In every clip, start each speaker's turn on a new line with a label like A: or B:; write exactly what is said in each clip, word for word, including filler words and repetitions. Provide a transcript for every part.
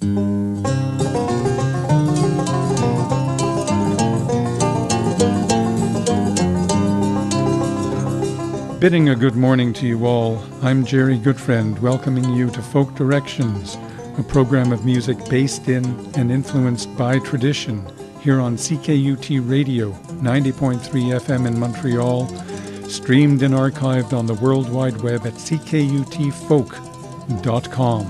A: Bidding a good morning to you all, I'm Jerry Goodfriend, welcoming you to Folk Directions, a program of music based in and influenced by tradition, here on C K U T Radio, ninety point three F M in Montreal, streamed and archived on the World Wide Web at c k u t folk dot com.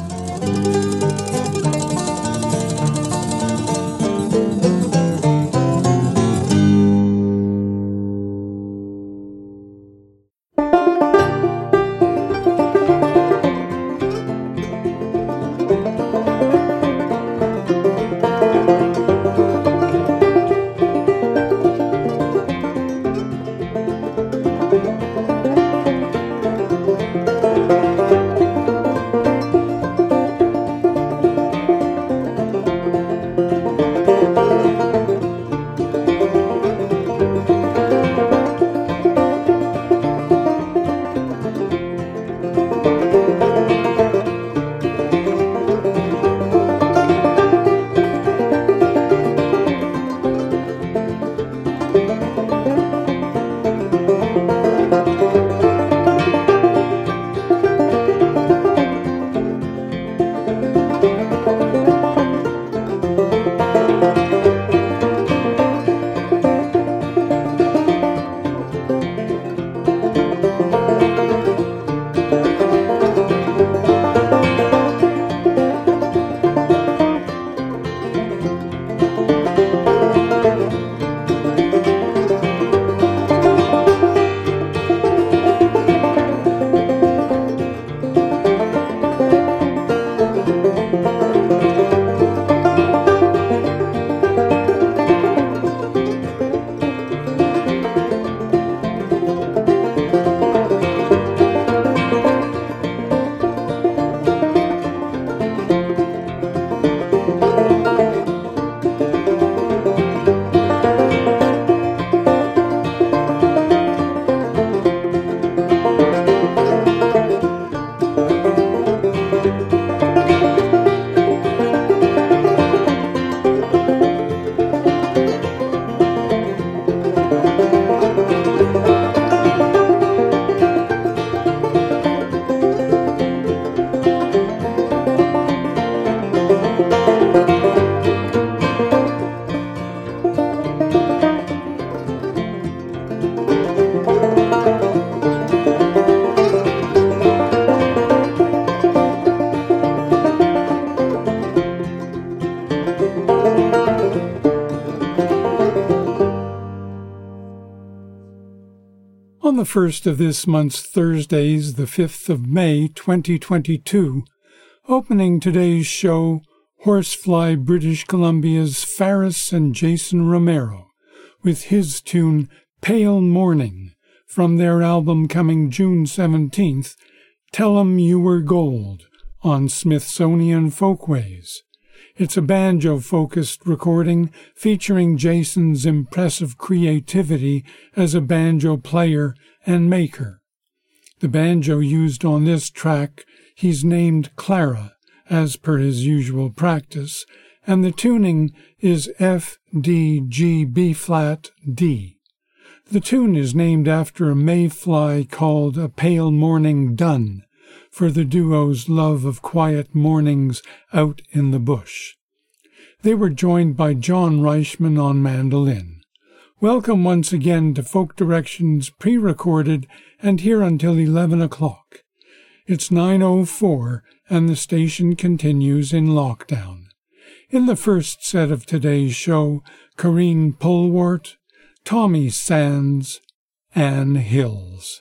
A: On the first of this month's Thursdays, the fifth of May, twenty twenty-two, opening today's show, Horsefly British Columbia's Faris and Jason Romero, with his tune Pale Morning, from their album coming June seventeenth, Tell 'em You Were Gold, on Smithsonian Folkways. It's a banjo-focused recording featuring Jason's impressive creativity as a banjo player and maker. The banjo used on this track he's named Clara, as per his usual practice, and the tuning is F, D, G, B-flat, D. The tune is named after a mayfly called A Pale Morning Dun, for the duo's love of quiet mornings out in the bush. They were joined by John Reichman on mandolin. Welcome once again to Folk Directions pre-recorded and here until eleven o'clock. It's nine oh four and the station continues in lockdown. In the first set of today's show, Corinne Polwart, Tommy Sands, Anne Hills.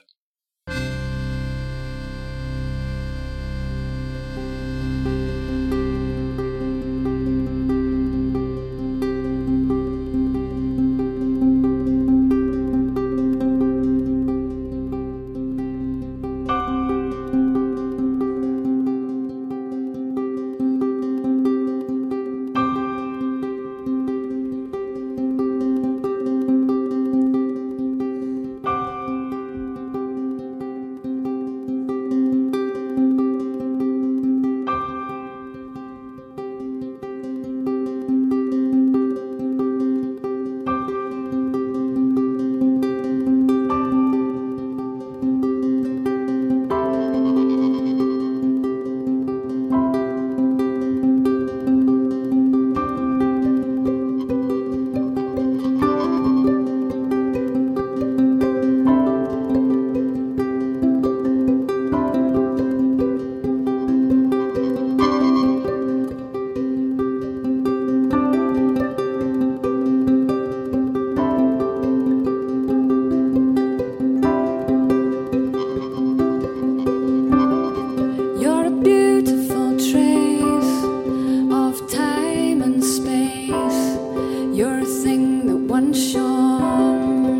B: shone,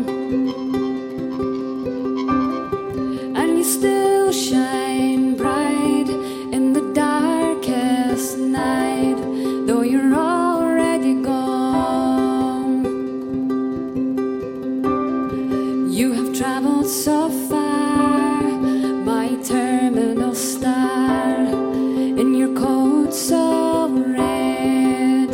B: and you still shine bright in the darkest night, though you're already gone. You have traveled so far, my terminal star, in your coat so red,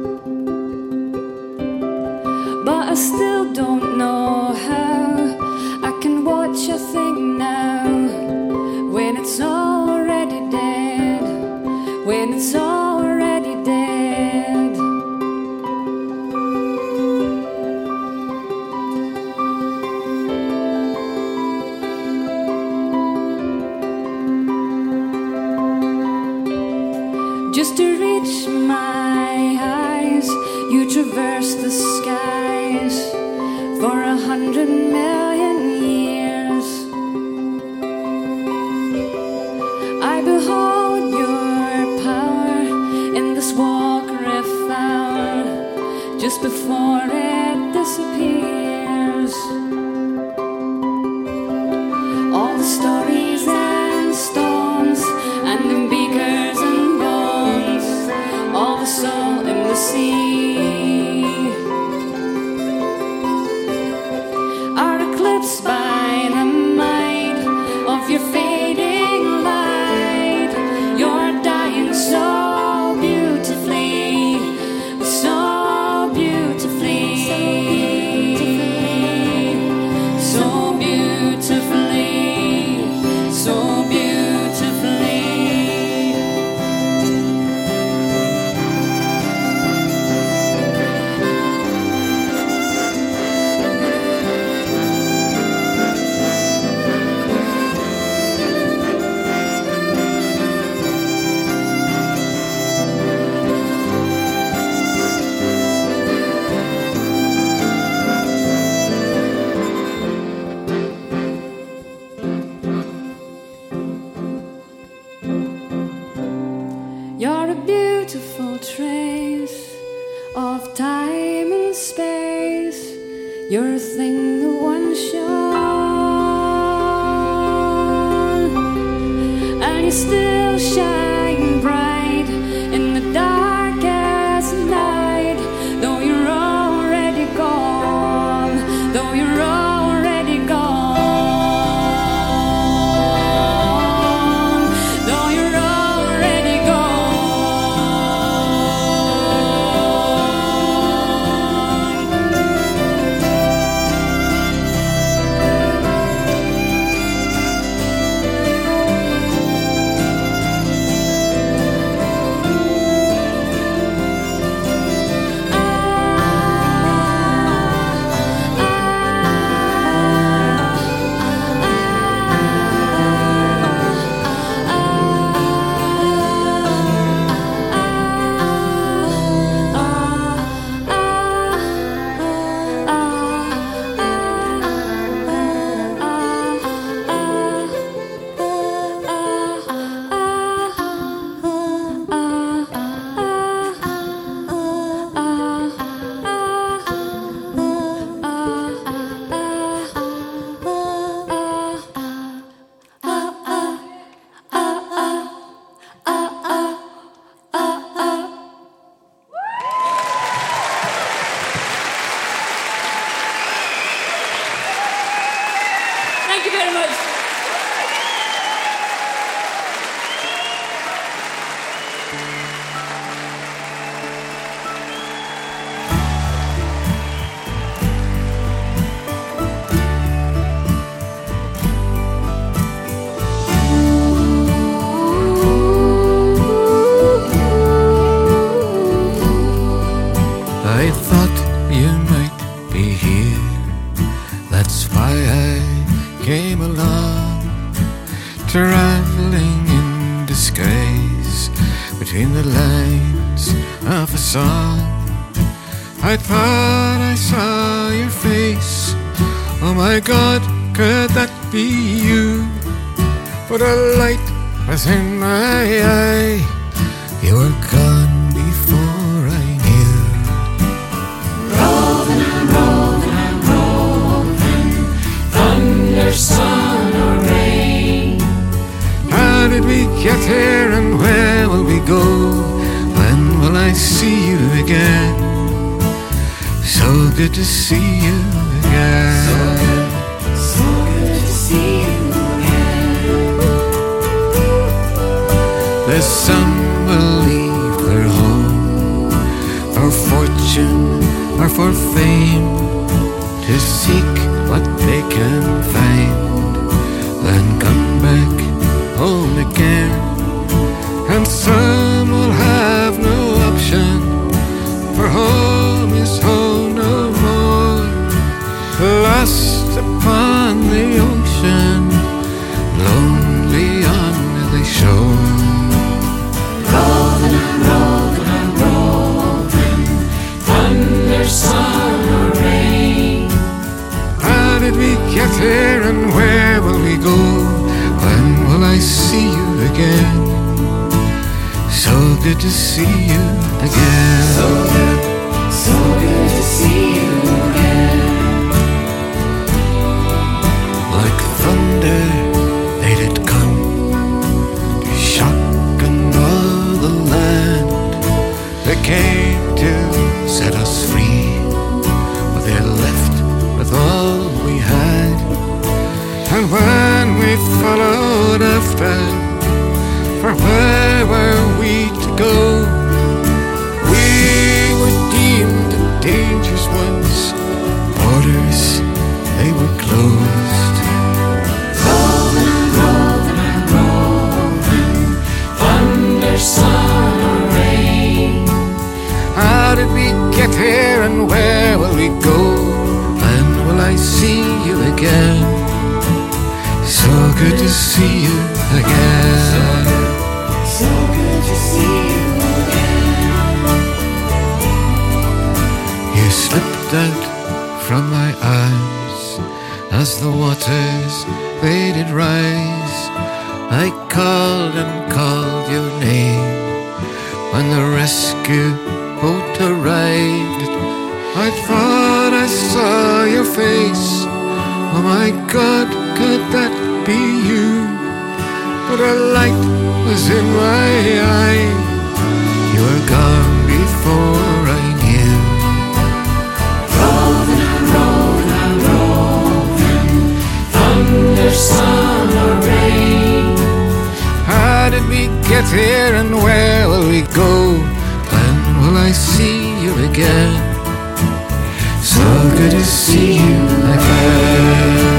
B: but I still don't know how I can watch a thing now when it's already dead, when it's already dead. Just to reach my eyes, you traverse the skies for a hundred million years. I behold your power in this walk riff hour, just before it disappears. All the stories and stones and the beakers and bones, all the soul in the sea, are eclipsed by the might of your fading light. You're dying so beautifully, so beautifully, so beautifully, so beautifully. You're a beautiful trace of time and space. You're a thing that once shone, and you still shine bright in the darkest night, though you're already gone, though you're already gone, though you're already gone. Thank you very much.
C: I thought you might be here. That's why I came along, traveling in disguise between the lines of a song. I thought I saw your face. Oh my God, could that be you? But a light was in my eye. You were gone before I knew.
B: Roving and rolling.
C: see you again. So good to see you again.
B: So good, so good to see you again.
C: The some will leave their home for fortune or for fame, to seek what they can find, then come back home again. And some will have no option, for home is home no more. Lost upon the ocean, lonely on the shore.
B: Rolling and rolling and rolling, thunder, sun or rain.
C: How did we get here and where will we go? When will I see you again? So good to see you again.
B: So good, so good to see you again.
C: Like thunder they did come, to shock and all the land. They came to set us free, but they left with all we had. And when we followed after, for where were we to go? We were deemed the dangerous ones, borders they were closed.
B: Rolling and rolling and rolling, thunder, sun or rain.
C: How did we get here and where will we go? When will I see you again? So good to see you again.
B: So good to see you again.
C: You slipped out from my arms as the waters they did rise. I called and called your name when the rescue boat arrived. I thought I saw your face. Oh my God, could that be you? But a light was in my eye. You were gone before I knew.
B: Rolling and rolling and rolling, thunder, sun or rain.
C: How did we get here and where will we go? When will I see you again? So good to see you again.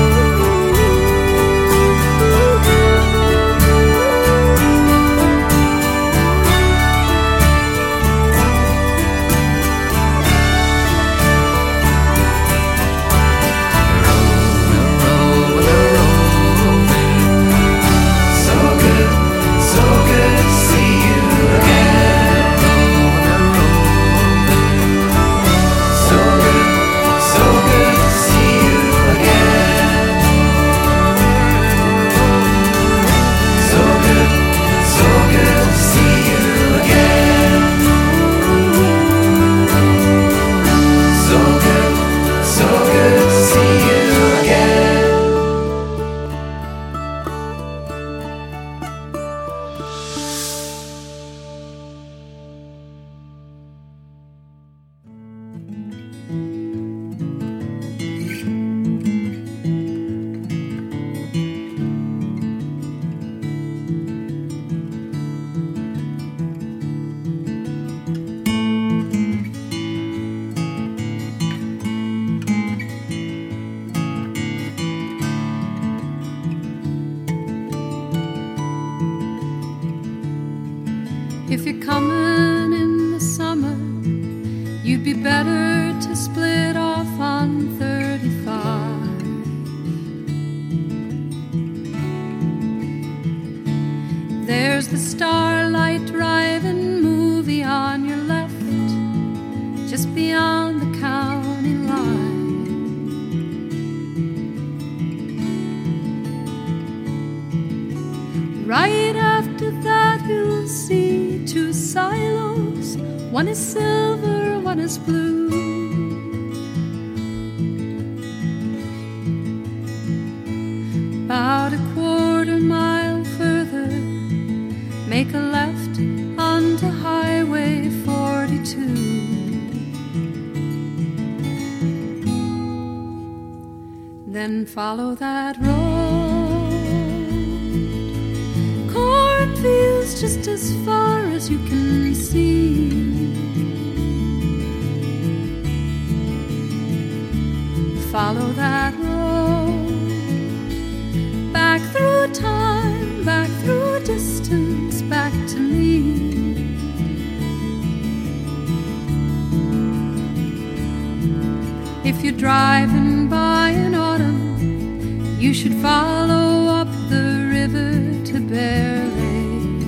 B: If you're coming in the summer, you'd be better to split off on thirty-five. There's the Starlight Drive-In movie on your left, just beyond the county line. Right after that you'll see two silos, one is silver, one is blue. About a quarter mile further, make a left onto Highway forty-five. then follow that road. Cornfields just as far as you can see. Follow that road, back through time, back through distance, back to me. If you're driving by in autumn, you should follow up the river to Bear Lake.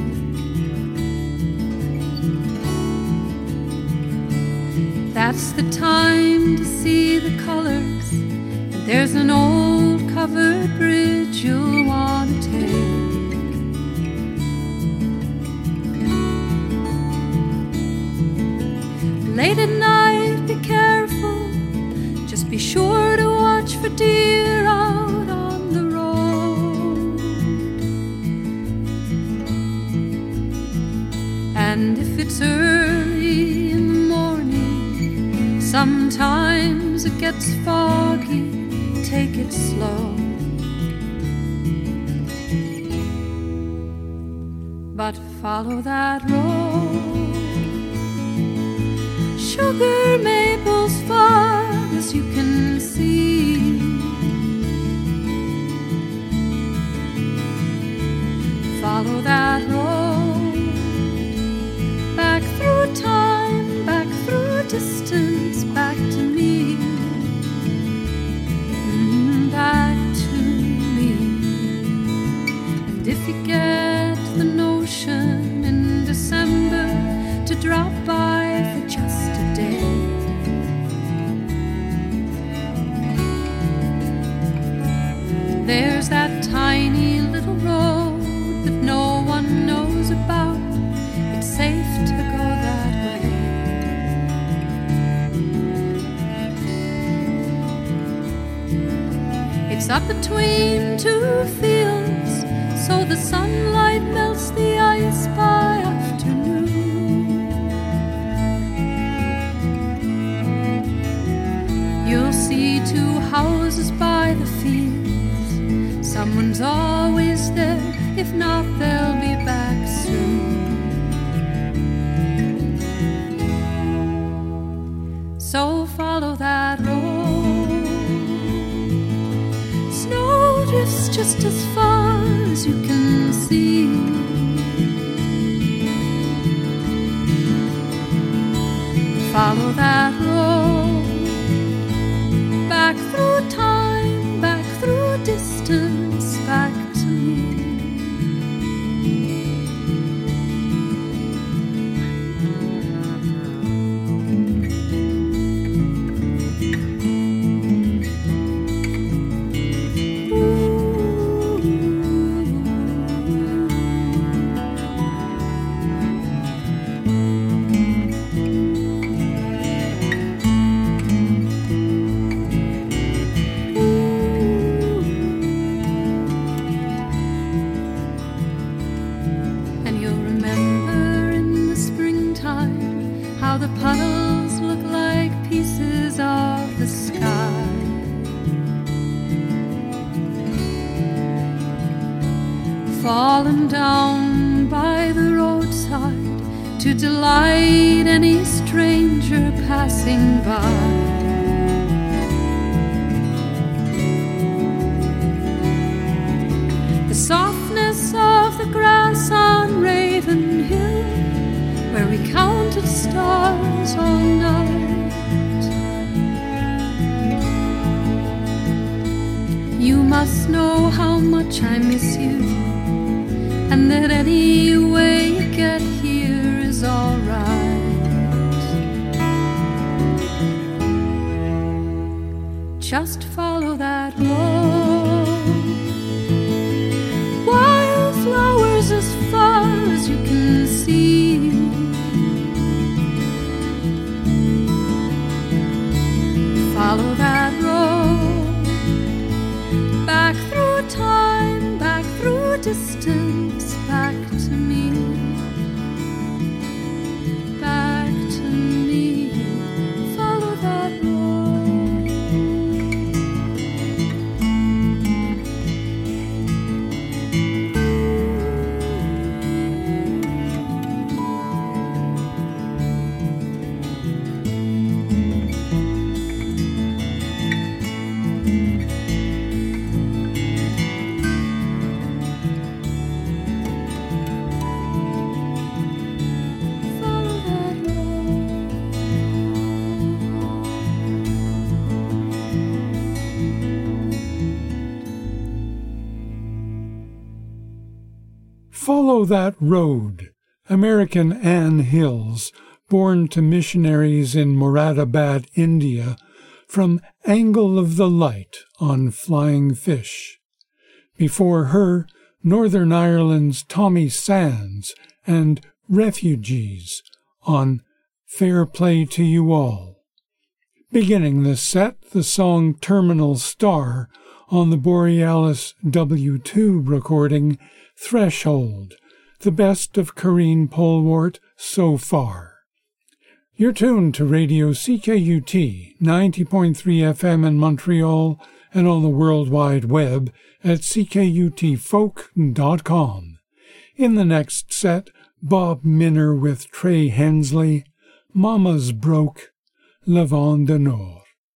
B: That's the time to see the colors, and there's an old covered bridge you'll want to take. Late at night, be careful. Be sure to watch for deer out on the road. And if it's early in the morning, sometimes it gets foggy, take it slow. But follow that road. Sugar maples far as you can see. Follow that road, back through time, back through distance, back to me, mm, back to me. And if you get the notion in December to drop by for just a day, there's that tiny little road that no one knows about. It's safe to go that way. It's up between two fields, so the sunlight melts the ice by afternoon. You'll see two houses by the field. Someone's always there, if not, they'll be back soon. So follow that road. Snow drifts just as far as you can see. Follow that road, back through time, back through distance, back to me. Fallen down by the roadside to delight any stranger passing by. The softness of the grass on Raven Hill, where we counted stars all night. You must know how much I miss you, and that any way you get here is alright. Just follow that road. Wildflowers as far as you can see. Follow that road, back through time, back through distance, back to me, back to me. Follow that road.
A: Follow That Road, American Anne Hills, born to missionaries in Moradabad, India, from Angle of the Light on Flying Fish. Before her, Northern Ireland's Tommy Sands and Refugees on Fair Play to You All. Beginning the set, the song Terminal Star on the Borealis W two recording Threshold, the best of Corinne Polwart so far. You're tuned to Radio C K U T, ninety point three F M in Montreal and on the World Wide Web at c k u t folk dot com. In the next set, Bob Minner with Trey Hensley, Mama's Broke, Le Vent du Nord.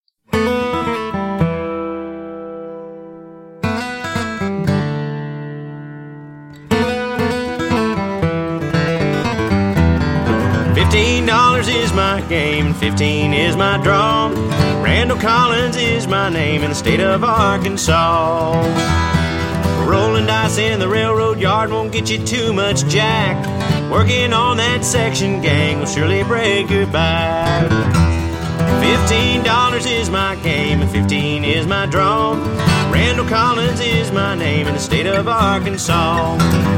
D: Fifteen dollars is my game, and fifteen is my draw. Randall Collins is my name in the state of Arkansas. Rolling dice in the railroad yard won't get you too much jack. Working on that section gang will surely break your back. Fifteen dollars is my game, and fifteen is my draw. Randall Collins is my name in the state of Arkansas.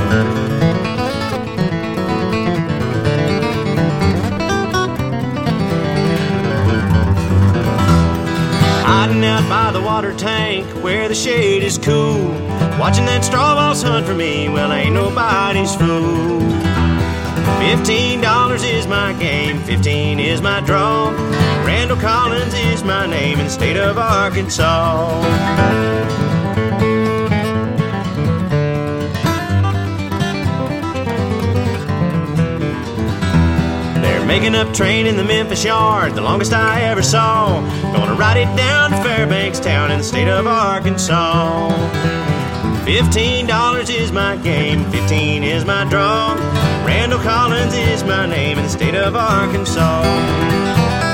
D: Hiding out by the water tank where the shade is cool, watching that straw boss hunt for me, well, ain't nobody's fool. Fifteen dollars is my game, fifteen is my draw. Randall Collins is my name in the state of Arkansas. Making up train in the Memphis yard, the longest I ever saw. Gonna ride it down to Fairbanks town in the state of Arkansas. Fifteen dollars is my game, fifteen is my draw. Randall Collins is my name in the state of Arkansas.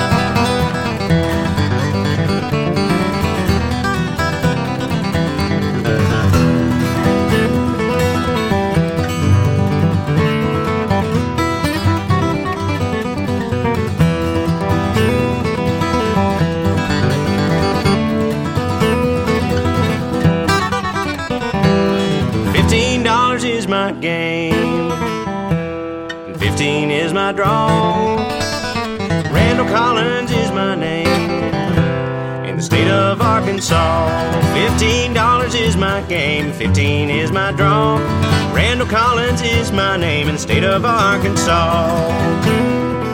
D: My game, and fifteen is my draw. Randall Collins is my name in the state of Arkansas. Fifteen dollars is my game, fifteen is my draw. Randall Collins is my name in the state of Arkansas.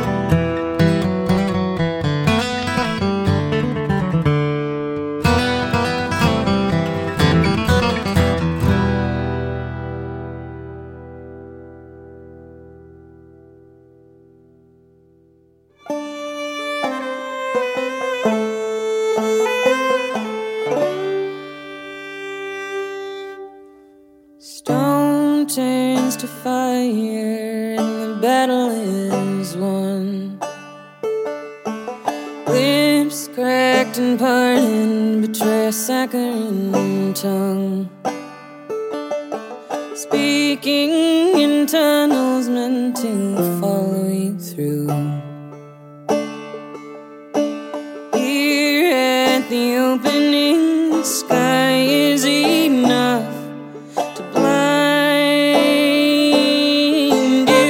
E: Saccharine tongue, speaking in tunnels meant to follow you through. Here at the opening, the sky is enough to blind you.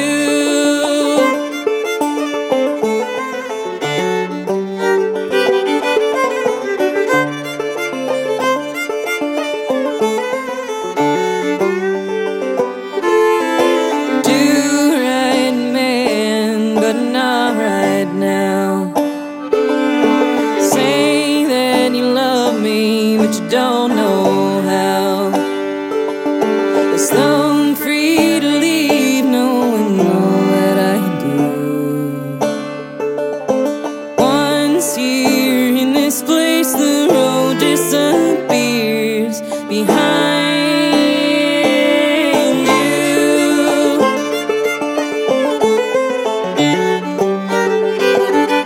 E: Don't know how. It's long free to leave, knowing all that I do. Once here in this place, the road disappears behind you.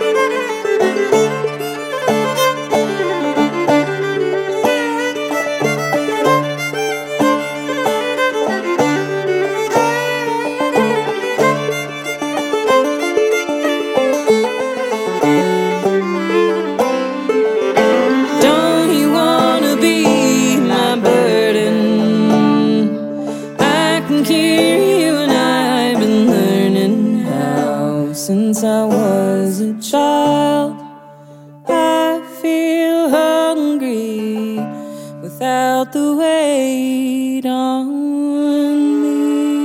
E: was a child. I feel hungry without the weight on me.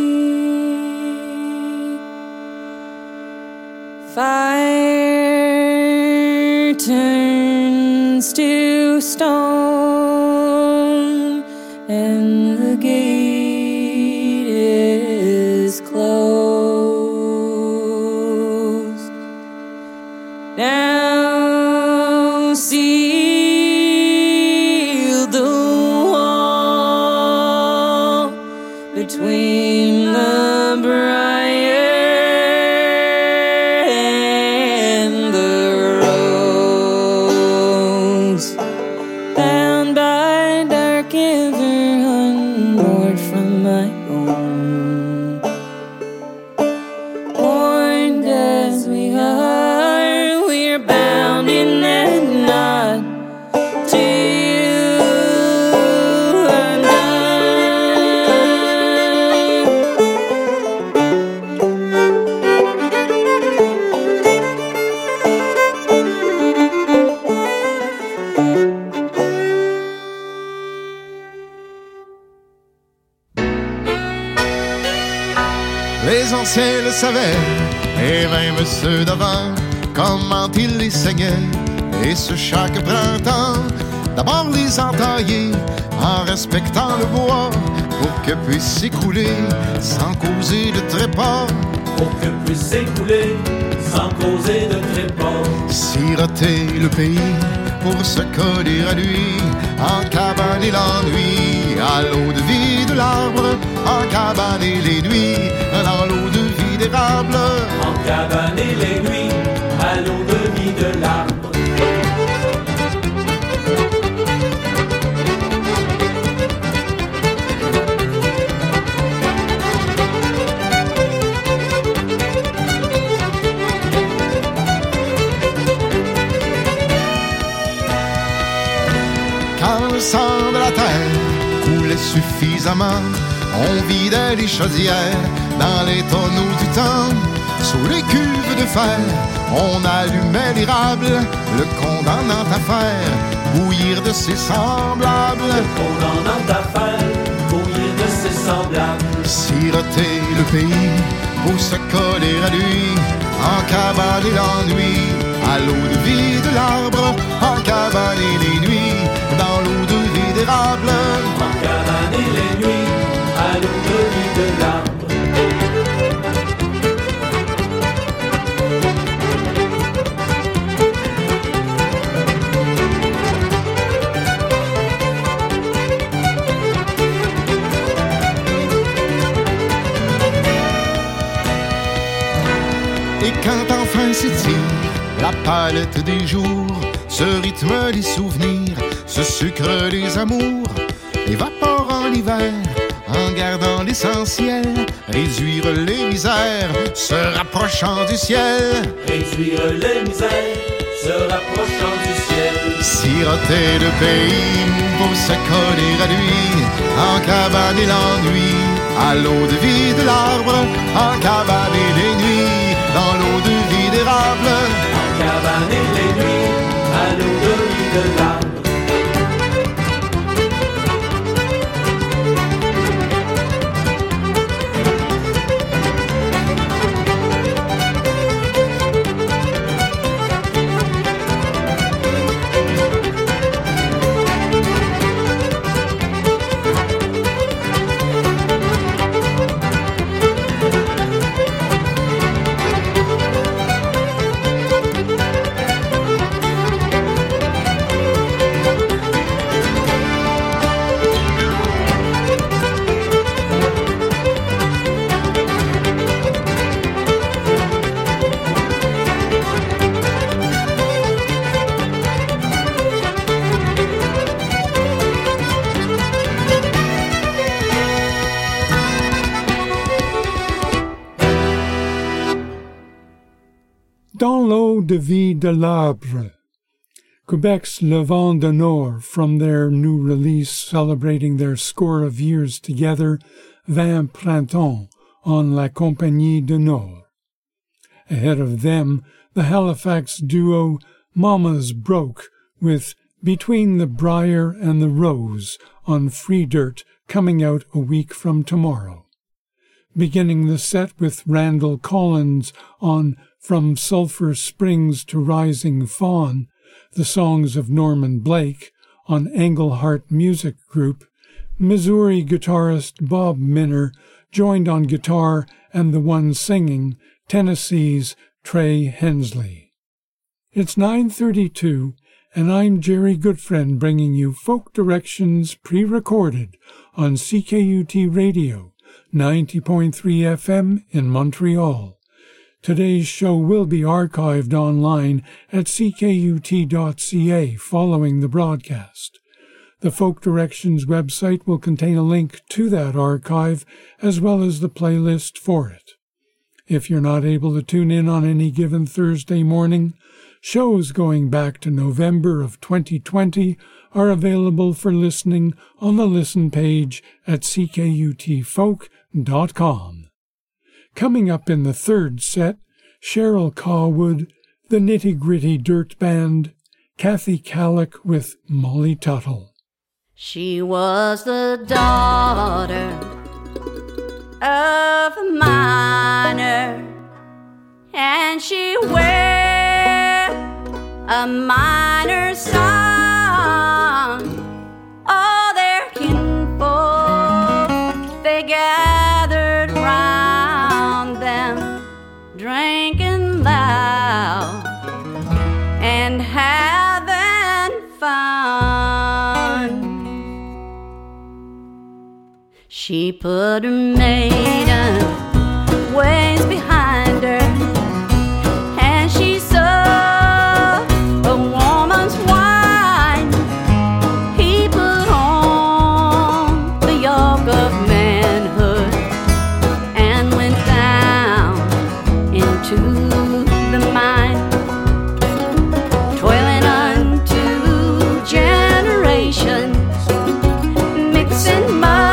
E: Fire turns to stone, and the gate is closed. Now seal the wall between the briar and the rose, bound by dark river, unmoored from my own. Warned as we are, we're bound in that knot till undone.
C: Les anciens le savaient, et même ceux d'avant, comment ils les saignaient. Et ce chaque printemps, d'abord les entailler, en respectant le bois, pour que puisse s'écouler, sans causer de trépas.
F: Pour que puisse s'écouler, sans causer de trépas.
C: Siroter le pays, pour se coller à lui, en cabaner l'ennui, à l'eau de vie de l'arbre, en cabaner les nuits, dans l'eau de vie d'érable.
F: En cabaner les nuits, à l'eau de vie de l'arbre.
C: Quand le sang de la terre coulait suffisamment, on vidait les chaudières dans les tonneaux du temps. Sous les cuves de fer, on allumait l'érable, le condamnant à faire bouillir de ses semblables.
F: Le condamnant à faire bouillir de ses semblables.
C: Siroter le pays pour se coller à lui, en cabaner l'ennui, à l'eau de vie de l'arbre, en cabaner les nuits, dans l'eau de vie d'érable.
F: En cabaner les nuits, à l'eau de vie de l'arbre.
C: Et quand enfin s'étire la palette des jours, ce rythme des souvenirs, ce sucre des amours, évaporant l'hiver, en gardant l'essentiel, réduire les misères, se rapprochant du ciel.
F: Réduire les misères, se rapprochant du ciel.
C: Siroter le pays pour se coller à lui, en cabaner l'ennui, à l'eau de vie de l'arbre, en cabaner les nuits, dans l'eau de vie d'érable.
F: En cabaner les nuits, à l'eau de vie de l'arbre.
A: Dans l'eau de vie de l'arbre, Quebec's Le Vent du Nord, from their new release celebrating their score of years together, Vingt Printemps, on La Compagnie du Nord. Ahead of them, the Halifax duo Mamas Broke with Between the Briar and the Rose on Free Dirt, coming out a week from tomorrow. Beginning the set with Randall Collins on From Sulphur Springs to Rising Fawn, the songs of Norman Blake on Englehart Music Group, Missouri guitarist Bob Minner joined on guitar and the one singing, Tennessee's Trey Hensley. It's nine thirty-two, and I'm Jerry Goodfriend bringing you Folk Directions pre-recorded on C K U T Radio, ninety point three F M in Montreal. Today's show will be archived online at c k u t dot c a following the broadcast. The Folk Directions website will contain a link to that archive as well as the playlist for it. If you're not able to tune in on any given Thursday morning, shows going back to November of twenty twenty are available for listening on the listen page at c k u t folk dot com. Coming up in the third set, Cheryl Cawood, the Nitty Gritty Dirt Band, Kathy Kallick with Molly Tuttle.
G: She was the daughter of a miner, and she wore a miner's son. All their kinfolk, they gathered round them, drinking loud and having fun. She put her maiden ways behind her, and she saw a woman's wine. He put on the yoke of manhood and went down into the mine, toiling unto generations, mixing mud,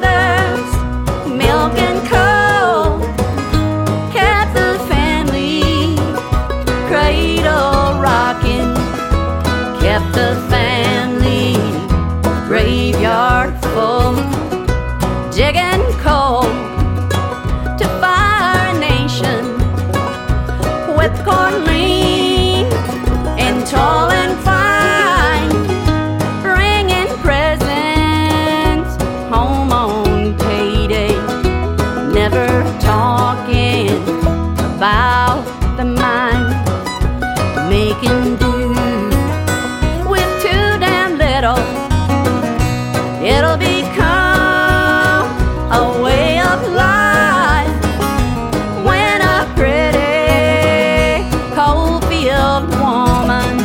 G: milk and coal, kept the family cradle rocking, kept the family graveyard full, digging coal to fire a nation with corn lean and tall and fine, bringing presents home on payday, never talking about the mine, making do with too damn little. It'll become a way of life when a pretty coal-field woman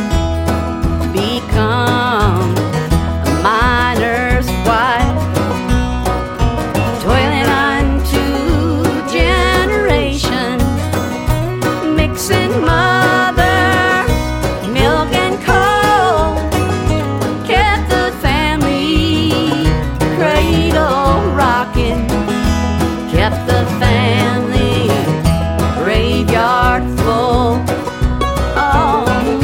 G: becomes a miner's wife, toiling unto generations, mixing mother's milk and coal, kept the family cradle rocking, kept the family graveyard full. Oh.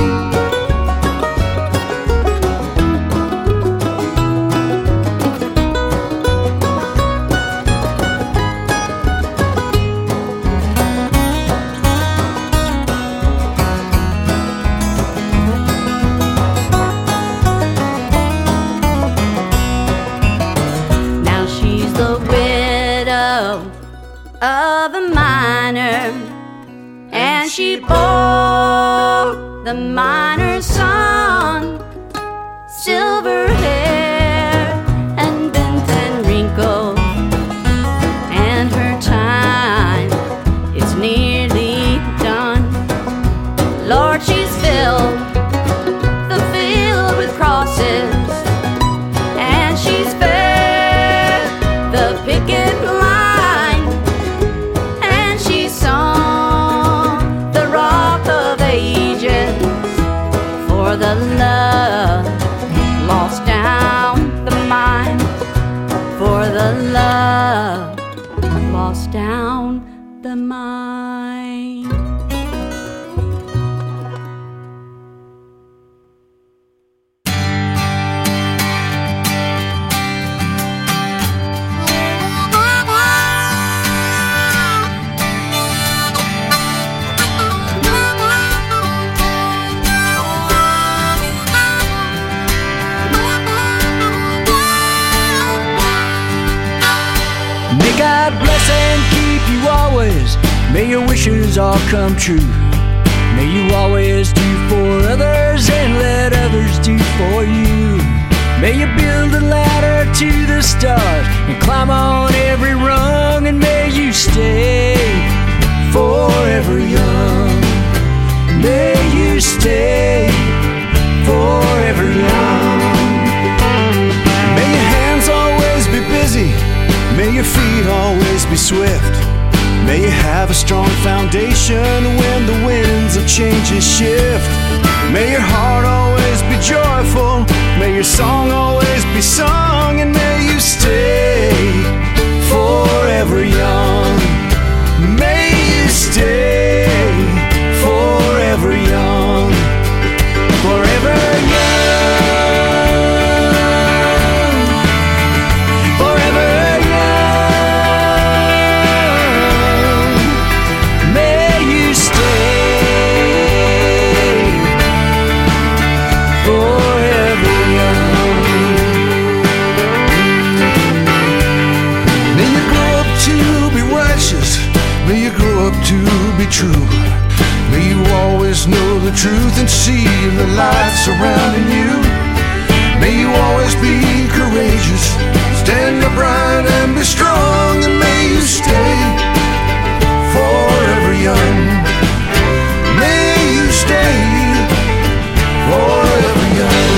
G: Now she's the widow of a miner, and she bore the miner's son, silver hair and bent and wrinkled, and her time is nearly done. Lord, she's filled the field with crosses, and she's fed the picket line, and she sung the Rock of Ages for the love lost down the mine, for the love lost down the mine.
H: wishes all come true. May you always do for others and let others do for you. May you build a ladder to the stars and climb on every rung, and may you stay forever young. May you stay forever young. May your hands always be busy, may your feet always be swift. May you have a strong foundation when the winds of change shift. May your heart always be joyful, may your song always be sung, and may you stay forever young. May you stay forever young. Forever young. Forever young. May you stay forever young. May you grow up to be righteous, may you grow up to be true. May you always know the truth and see the light surrounding you. May you always be courageous, stand upright and be strong, and may you stay forever young. May you stay forever young.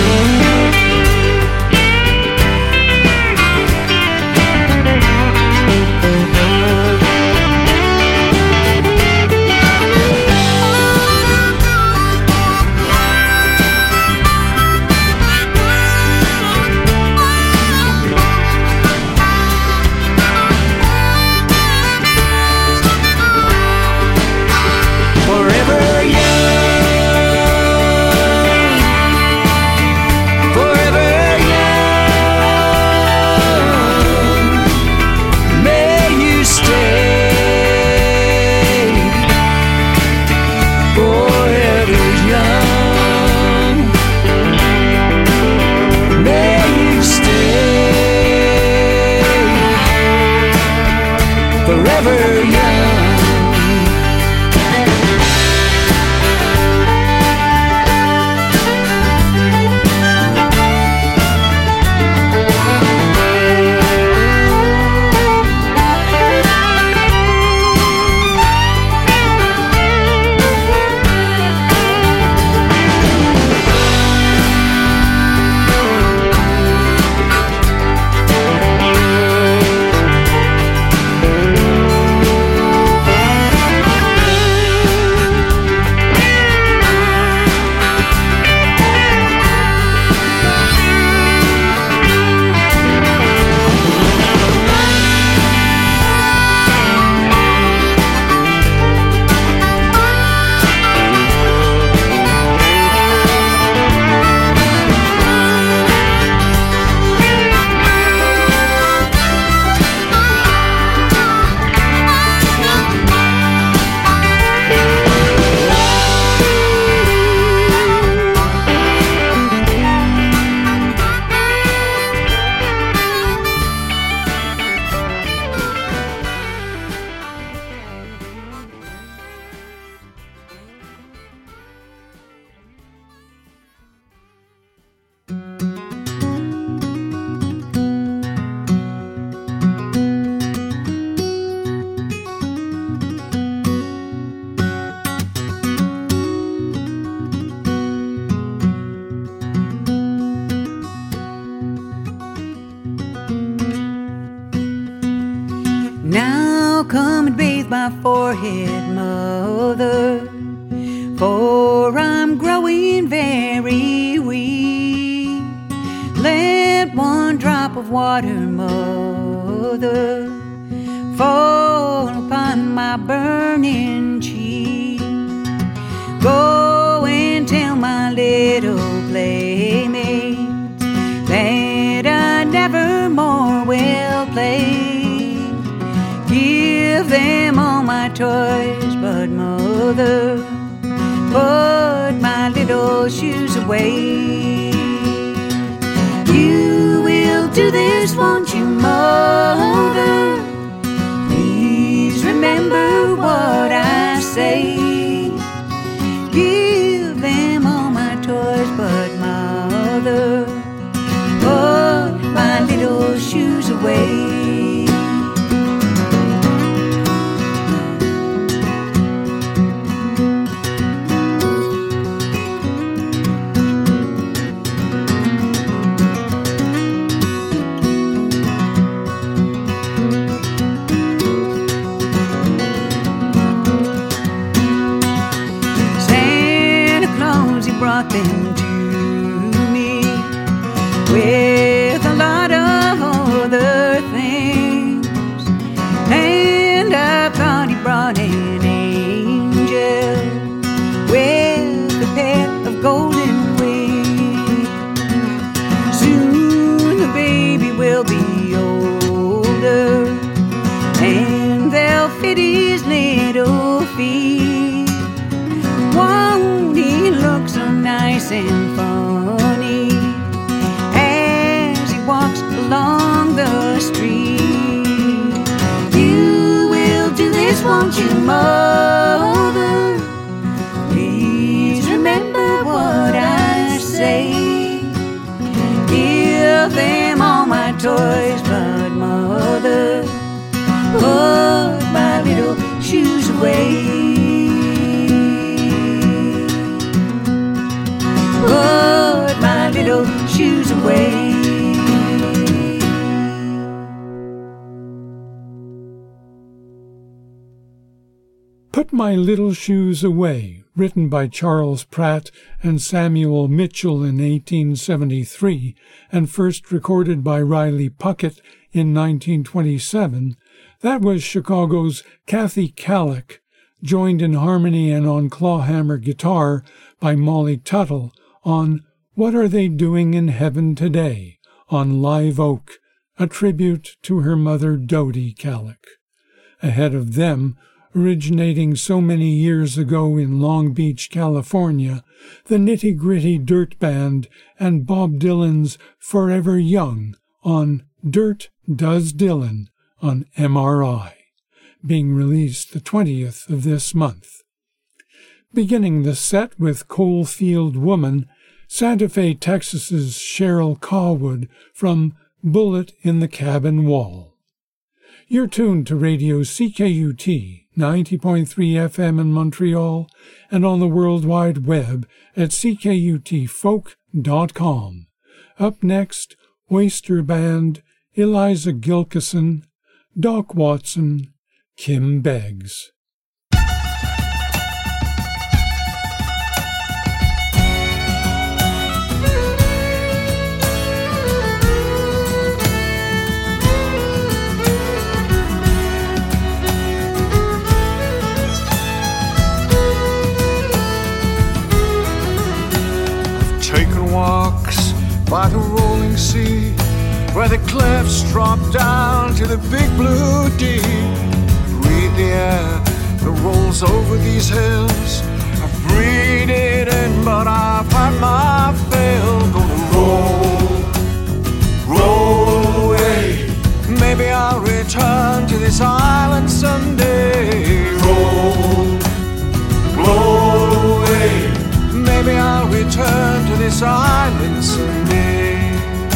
I: Forehead, mother, for I'm growing very weak. Let one drop of water, mother, fall upon my burning cheek. Go and tell my little playmates that I never more will play. Give them all my toys, but mother, put my little shoes away. You will do this, won't you, mother? Please remember what I away. Brought them to me with a lot of other things, and I thought he brought an angel with a pair of golden wings. Soon the baby will be older, and they'll fit his little feet. Won't he look so nice and funny as he walks along the street? You will do this, won't you, Mother? Please remember what I say. Give them all my toys, but Mother, put my little shoes away. Put my little shoes away.
A: Put My Little Shoes Away, written by Charles Pratt and Samuel Mitchell in eighteen seventy-three and first recorded by Riley Puckett in nineteen twenty-seven, that was Chicago's Kathy Kallick, joined in harmony and on clawhammer guitar by Molly Tuttle on What Are They Doing in Heaven Today on Live Oak, a tribute to her mother Dodie Kallick. Ahead of them, originating so many years ago in Long Beach, California, the Nitty Gritty Dirt Band and Bob Dylan's Forever Young on Dirt Does Dylan on M R I, being released the twentieth of this month. Beginning the set with Coalfield Woman, Santa Fe, Texas's Cheryl Cawood from Bullet in the Cabin Wall. You're tuned to Radio C K U T, ninety point three F M in Montreal, and on the World Wide Web at c k u t folk dot com. Up next, Oyster Band, Eliza Gilkison, Doc Watson, Kim Beggs.
C: Walks by the rolling sea, where the cliffs drop down to the big blue deep. Breathe the air that rolls over these hills. I breathe it in, but I've had my fill. Gonna roll, roll away. Maybe I'll return to this island someday. Roll, roll away. Maybe I'll return to this island someday.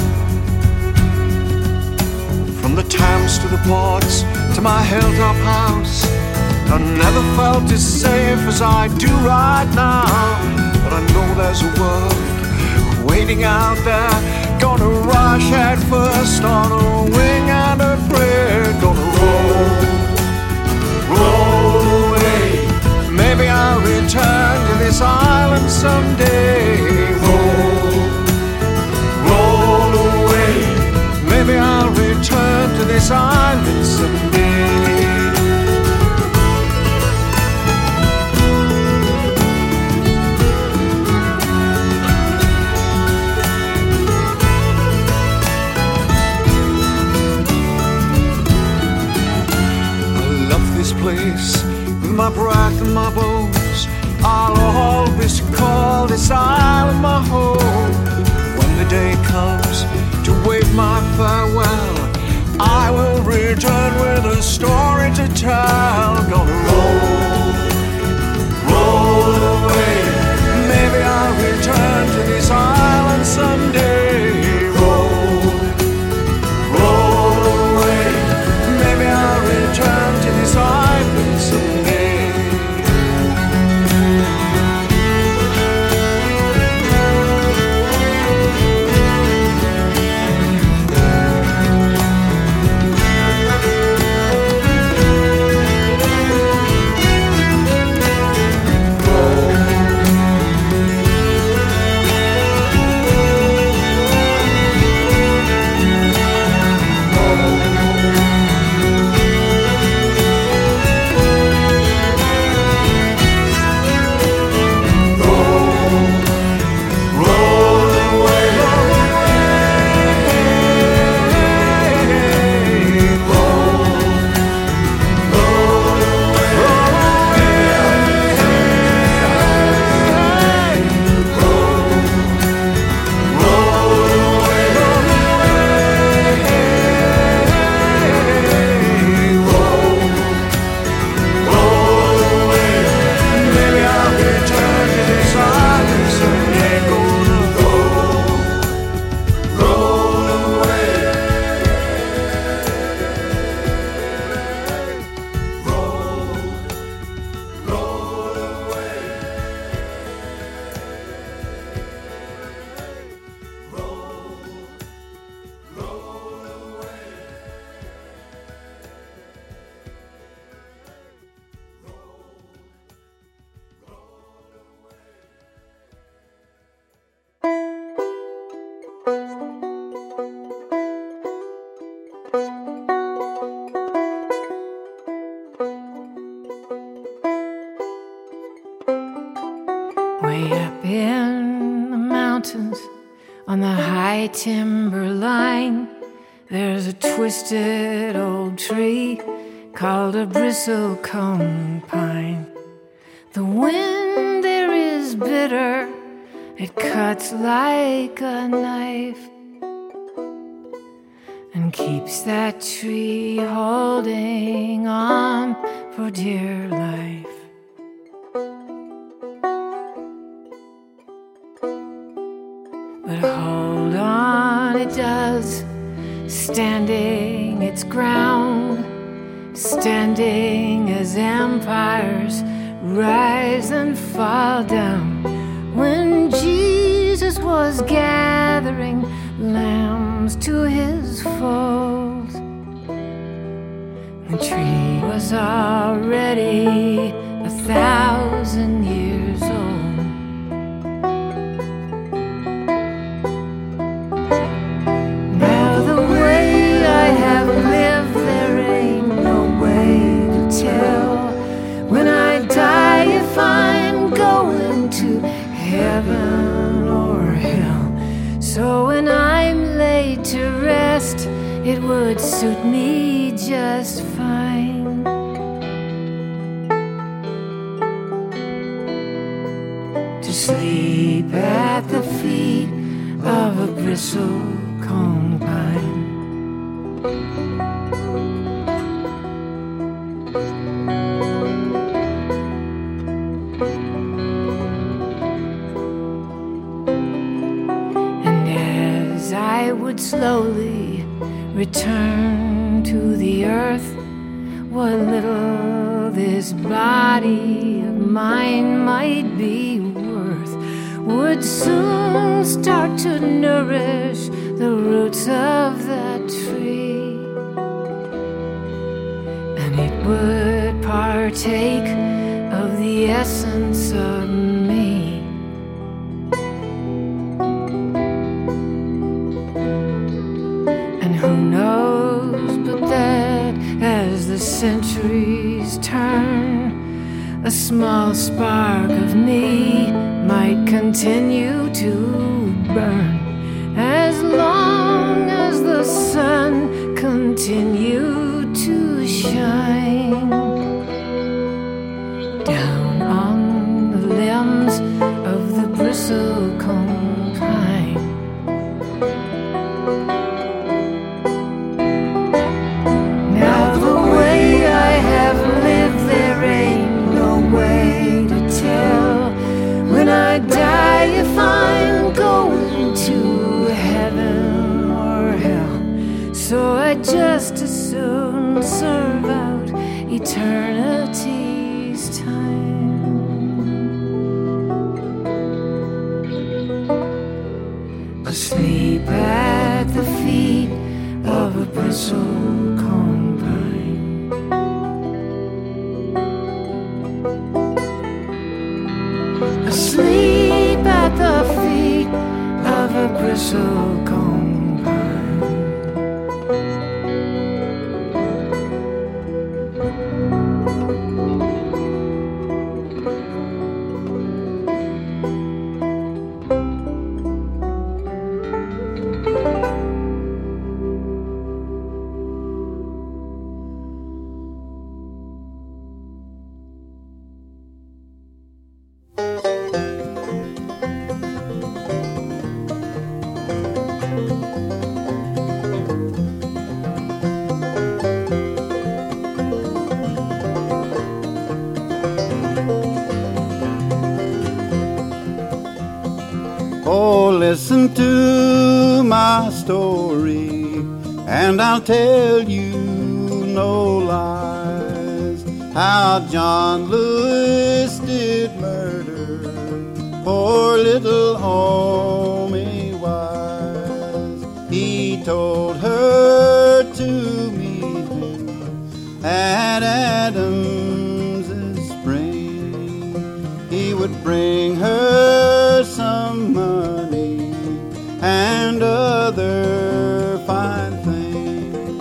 C: From the Thames to the ports to my hilltop house, I never felt as safe as I do right now. But I know there's a world waiting out there, gonna rush head first on a wing and a prayer. Gonna roll, roll away. Maybe I'll return to this island someday. Roll, roll away. Maybe I'll return to this island someday. I love this place with my breath and my bones. I'll always call this island my home. When the day comes to wave my farewell, I will return with a story to tell. Gonna roll, roll away. Maybe I'll return to this island someday. Roll, roll away.
J: Way up in the mountains, on the high timberline, there's a twisted old tree called a bristlecone pine. The wind there is bitter, it cuts like a knife, and keeps that tree holding on for dear life. But hold on, it does, standing its ground, standing as empires rise and fall down. When Jesus was gathering lambs to his fold, the tree was already a thousand years old. Now the way I have lived, there ain't no way to tell when I die if I'm going to heaven or hell. So when I'm laid to rest, it would suit me just fine to sleep at the feet of a bristlecone pine. I would slowly return to the earth. What little this body of mine might be worth would soon start to nourish the roots of that tree, and it would partake of the essence of me. Who knows but that as the centuries turn, a small spark of me might continue to burn as long as the sun continued to shine down on the limbs of the bristlecone pine. When I die, if I'm going to heaven or hell, so I just as soon serve out eternity's time. Asleep at the feet of a bristlecone pine. Asleep at the feet of a bristlecone pine.
K: Listen to my story, and I'll tell you no lies, how John Lewis did murder poor little Homie Wise. He told her to meet him at Adams's spring. He would bring her some money and other fine things.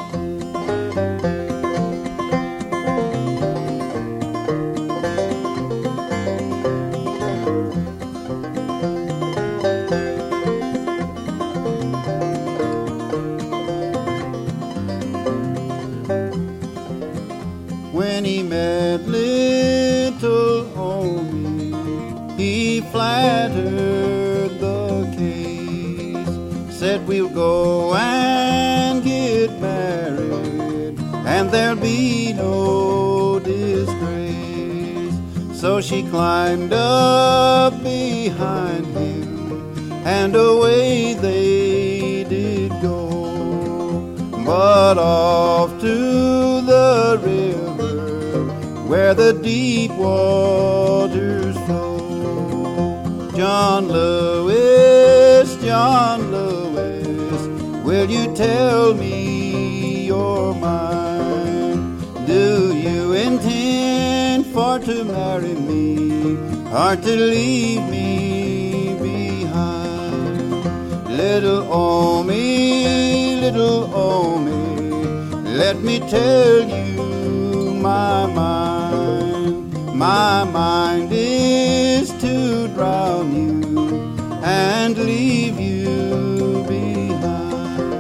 K: answered the case, said we'll go and get married, and there'll be no disgrace. So she climbed up behind him, and away they did go. But off to the river, where the deep waters flow, John Lewis, John Lewis, will you tell me your mind? Do you intend for to marry me, or to leave me behind? Little Omi, little Omi, let me tell you my mind. My mind is to drown you and leave you behind.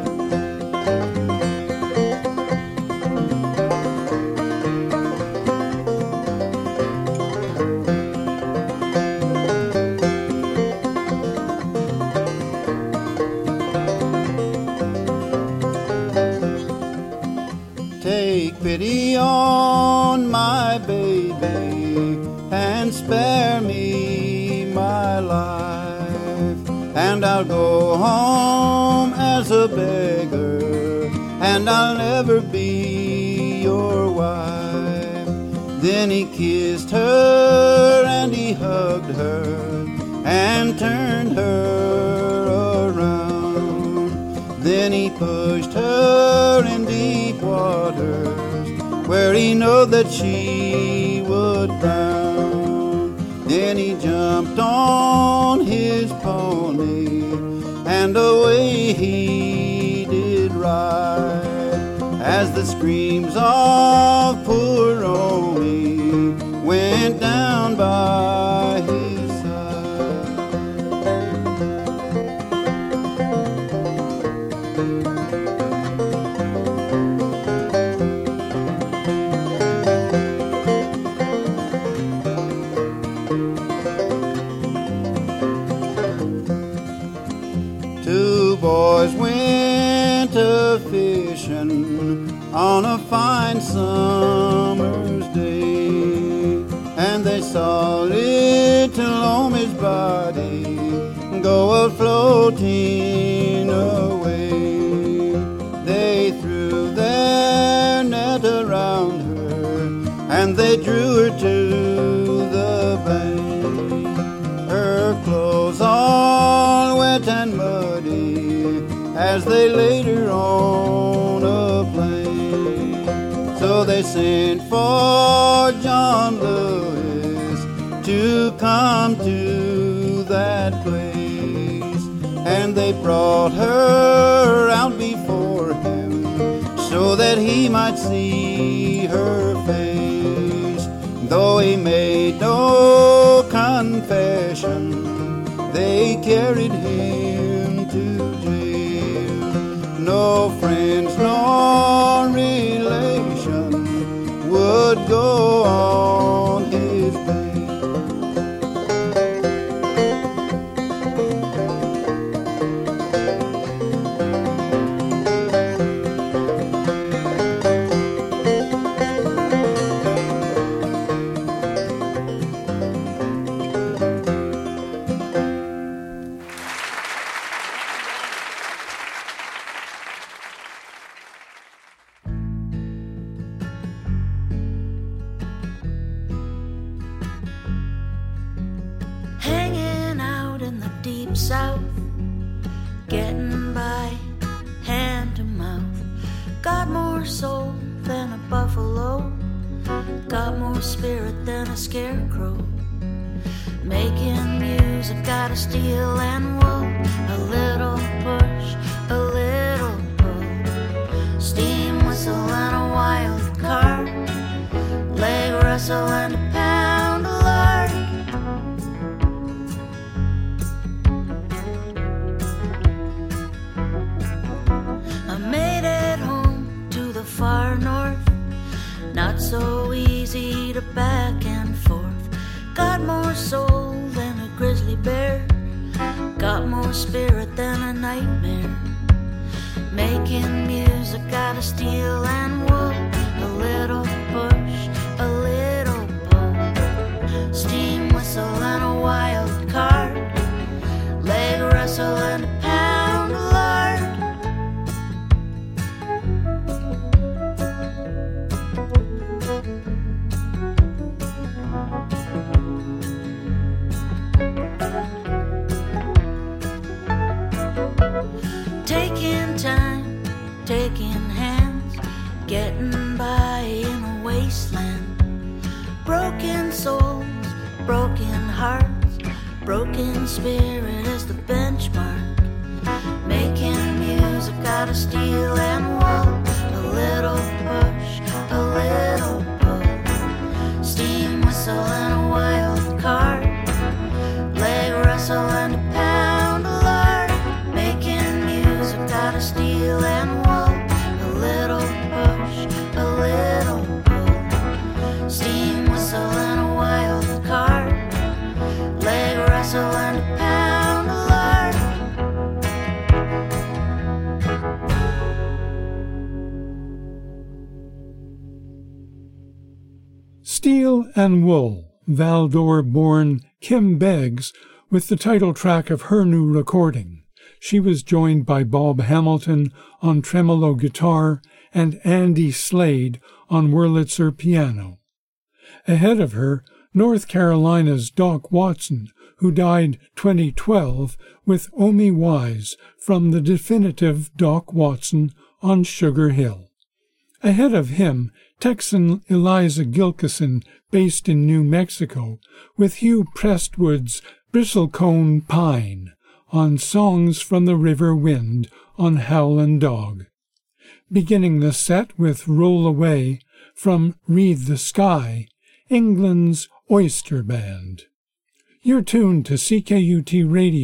K: Take pity on my baby and spare me my life, and I'll go home as a beggar, and I'll never be your wife. Then he kissed her and he hugged her and turned her around. Then he pushed her in deep waters where he knew that she would drown. Then he jumped on his pony and away he did ride, as the screams of poor Omi went down by his side. Two boys went a-fishing on a fine summer's day, and they saw little Omi's body go a-floating away. They threw their net around her and they drew her to the bank. Her clothes all wet and muddy as they laid her on a plane. So they sent for John Lewis to come to that place, and they brought her out before him so that he might see her face. Though he made no confession, they carried him to jail. No friends nor relation would go on his bail.
L: Hanging out in the deep south, getting by hand to mouth. Got more soul than a buffalo, got more spirit than a scarecrow. Making music, got a steel and wool, a little push, a little pull. Steam whistle and a wild card, leg rustle and a pound of lard. I made it home to the far north, not so easy to back and forth. Got more soul than a grizzly bear, got more spirit than a nightmare. Making music out of steel and wood. A little push, a little pull. Steam whistle and a wild card. Leg wrestle and a pound of lard. Taking time, taking hands, getting by in a wasteland. Broken souls, broken hearts, broken spirit is the benchmark. Making music out of steel and wool. A little push, a little pull. Steam whistle and a wild card. Leg wrestle and a pound of lard. Making music out of steel and wool. A little push, a little pull. Steam whistle and a wild card. Leg wrestle and a pound of lard.
A: Steel and Wool, Val-d'Or-born Kim Beggs, with the title track of her new recording. She was joined by Bob Hamilton on tremolo guitar and Andy Slade on Wurlitzer piano. Ahead of her, North Carolina's Doc Watson, who died twenty twelve with Omi Wise from the definitive Doc Watson on Sugar Hill. Ahead of him, Texan Eliza Gilkison, based in New Mexico, with Hugh Prestwood's Bristlecone Pine on Songs from the River Wind on Howlin' Dog. Beginning the set with Roll Away from Read the Sky, England's Oyster Band. You're tuned to C K U T Radio.